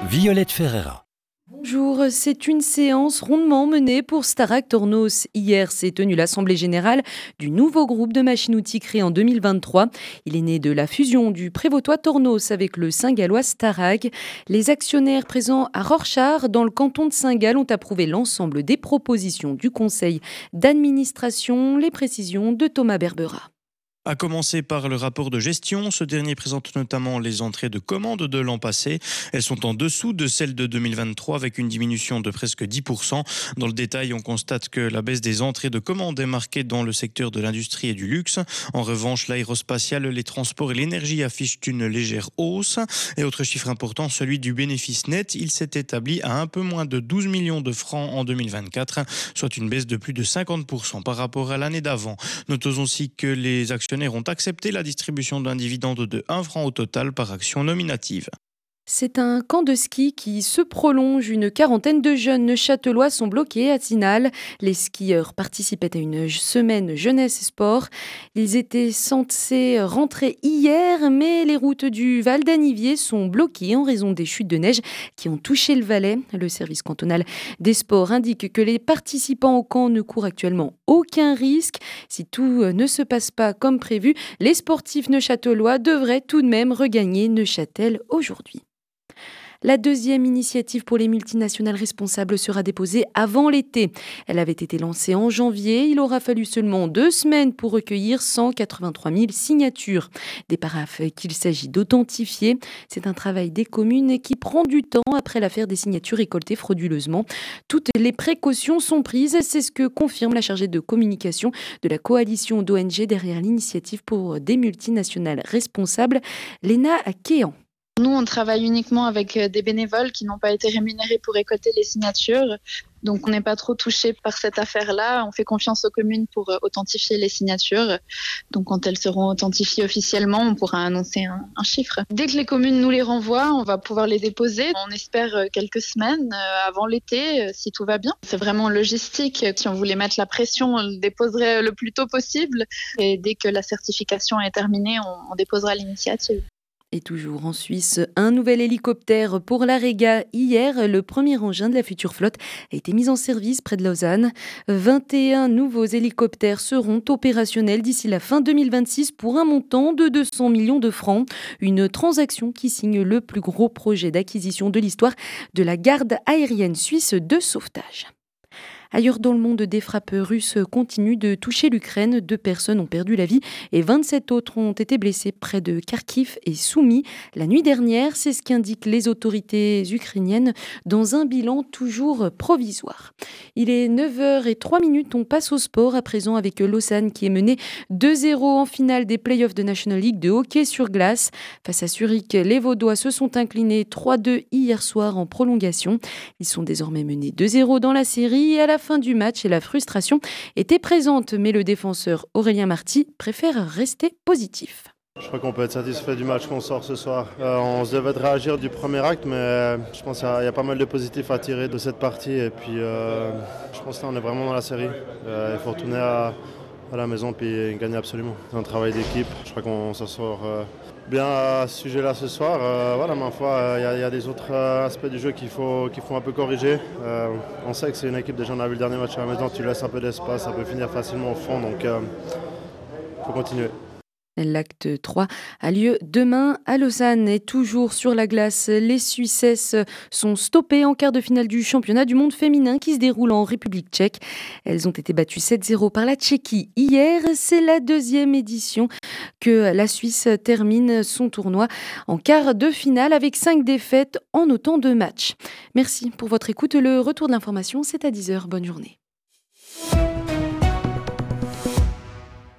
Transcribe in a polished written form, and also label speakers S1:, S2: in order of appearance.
S1: Violette Ferreira.
S2: Bonjour, c'est une séance rondement menée pour Starac Tornos. Hier s'est tenue l'Assemblée Générale du nouveau groupe de machines-outils créé en 2023. Il est né de la fusion du Prévôtois Tornos avec le Saint-Gallois Starac. Les actionnaires présents à Rorschach, dans le canton de Saint-Gall, ont approuvé l'ensemble des propositions du conseil d'administration. Les précisions de Thomas Berbera.
S3: À commencer par le rapport de gestion, ce dernier présente notamment les entrées de commandes de l'an passé. Elles sont en dessous de celles de 2023 avec une diminution de presque 10%. Dans le détail, on constate que la baisse des entrées de commandes est marquée dans le secteur de l'industrie et du luxe. En revanche, l'aérospatial, les transports et l'énergie affichent une légère hausse. Et autre chiffre important, celui du bénéfice net. Il s'est établi à un peu moins de 12 millions de francs en 2024, soit une baisse de plus de 50% par rapport à l'année d'avant. Notons aussi que les actionnaires ont accepté la distribution d'un dividende de 1 franc au total par action nominative.
S2: C'est un camp de ski qui se prolonge. Une quarantaine de jeunes neuchâtelois sont bloqués à Zinal. Les skieurs participaient à une semaine jeunesse et sport. Ils étaient censés rentrer hier, mais les routes du Val d'Anivier sont bloquées en raison des chutes de neige qui ont touché le Valais. Le service cantonal des sports indique que les participants au camp ne courent actuellement aucun risque. Si tout ne se passe pas comme prévu, les sportifs neuchâtelois devraient tout de même regagner Neuchâtel aujourd'hui. La deuxième initiative pour les multinationales responsables sera déposée avant l'été. Elle avait été lancée en janvier. Il aura fallu seulement 2 semaines pour recueillir 183 000 signatures. Des paraphes qu'il s'agit d'authentifier. C'est un travail des communes qui prend du temps après l'affaire des signatures récoltées frauduleusement. Toutes les précautions sont prises. C'est ce que confirme la chargée de communication de la coalition d'ONG derrière l'initiative pour des multinationales responsables, Léna Kéan.
S4: Nous, on travaille uniquement avec des bénévoles qui n'ont pas été rémunérés pour récolter les signatures. Donc, on n'est pas trop touché par cette affaire-là. On fait confiance aux communes pour authentifier les signatures. Donc, quand elles seront authentifiées officiellement, on pourra annoncer un chiffre. Dès que les communes nous les renvoient, on va pouvoir les déposer. On espère quelques semaines avant l'été, si tout va bien. C'est vraiment logistique. Si on voulait mettre la pression, on le déposerait le plus tôt possible. Et dès que la certification est terminée, on déposera l'initiative.
S2: Et toujours en Suisse, un nouvel hélicoptère pour la Rega. Hier, le premier engin de la future flotte a été mis en service près de Lausanne. 21 nouveaux hélicoptères seront opérationnels d'ici la fin 2026 pour un montant de 200 millions de francs. Une transaction qui signe le plus gros projet d'acquisition de l'histoire de la garde aérienne suisse de sauvetage. Ailleurs dans le monde, des frappes russes continuent de toucher l'Ukraine. 2 personnes ont perdu la vie et 27 autres ont été blessées près de Kharkiv et Soumy la nuit dernière. C'est ce qu'indiquent les autorités ukrainiennes dans un bilan toujours provisoire. Il est 9h03. On passe au sport à présent avec Lausanne qui est menée 2-0 en finale des playoffs de National League de hockey sur glace. Face à Zurich, les Vaudois se sont inclinés 3-2 hier soir en prolongation. Ils sont désormais menés 2-0 dans la série et à la fin du match et la frustration était présente, mais le défenseur Aurélien Marty préfère rester positif.
S5: Je crois qu'on peut être satisfait du match qu'on sort ce soir. On se devait de réagir du premier acte, mais je pense qu'il y a pas mal de positifs à tirer de cette partie. Et puis, je pense qu'on est vraiment dans la série. Il faut retourner à la maison et gagner absolument. C'est un travail d'équipe. Je crois qu'on s'en sort bien à ce sujet-là ce soir. Voilà, ma foi, il y a des autres aspects du jeu qu'il faut un peu corriger. On sait que c'est une équipe, déjà on a vu le dernier match à la maison, tu laisses un peu d'espace, ça peut finir facilement au fond, donc il faut continuer.
S2: L'acte 3 a lieu demain à Lausanne et toujours sur la glace. Les Suissesses sont stoppées en quart de finale du championnat du monde féminin qui se déroule en République tchèque. Elles ont été battues 7-0 par la Tchéquie hier. C'est la 2e édition que la Suisse termine son tournoi en quart de finale avec 5 défaites en autant de matchs. Merci pour votre écoute. Le retour de l'information, c'est à 10h. Bonne journée.